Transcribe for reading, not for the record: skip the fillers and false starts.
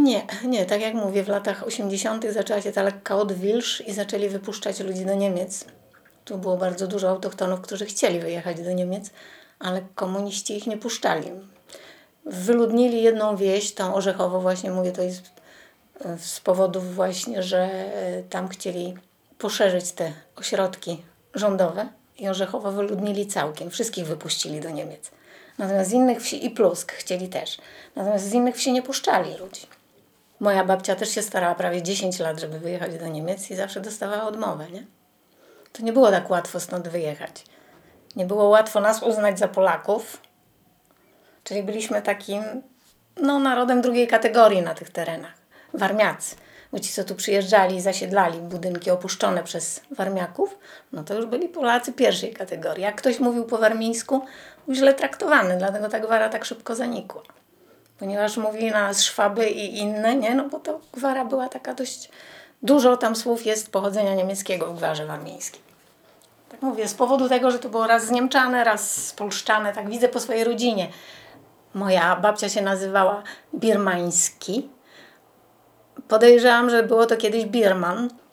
Nie, tak jak mówię, w latach 80. zaczęła się ta lekka odwilż i zaczęli wypuszczać ludzi do Niemiec. Tu było bardzo dużo autochtonów, którzy chcieli wyjechać do Niemiec, ale komuniści ich nie puszczali. Wyludnili jedną wieś, tą Orzechowo, właśnie mówię, to jest z powodów właśnie, że tam chcieli poszerzyć te ośrodki rządowe i Orzechowo wyludnili całkiem. Wszystkich wypuścili do Niemiec. Natomiast z innych wsi i Plusk chcieli też. Natomiast z innych wsi nie puszczali ludzi. Moja babcia też się starała prawie 10 lat, żeby wyjechać do Niemiec i zawsze dostawała odmowę, nie? To nie było tak łatwo stąd wyjechać. Nie było łatwo nas uznać za Polaków, czyli byliśmy takim narodem drugiej kategorii na tych terenach. Warmiacy. Bo ci, co tu przyjeżdżali i zasiedlali budynki opuszczone przez Warmiaków, to już byli Polacy pierwszej kategorii. Jak ktoś mówił po warmińsku, był źle traktowany, dlatego ta gwara tak szybko zanikła. Ponieważ mówili na nas Szwaby i inne, nie? Bo to gwara była taka dość... Dużo tam słów jest pochodzenia niemieckiego w gwarze warmińskiej. Tak mówię, z powodu tego, że to było raz zniemczane, raz spolszczane, tak widzę po swojej rodzinie. Moja babcia się nazywała Birmański. Podejrzewam, że było to kiedyś Birman,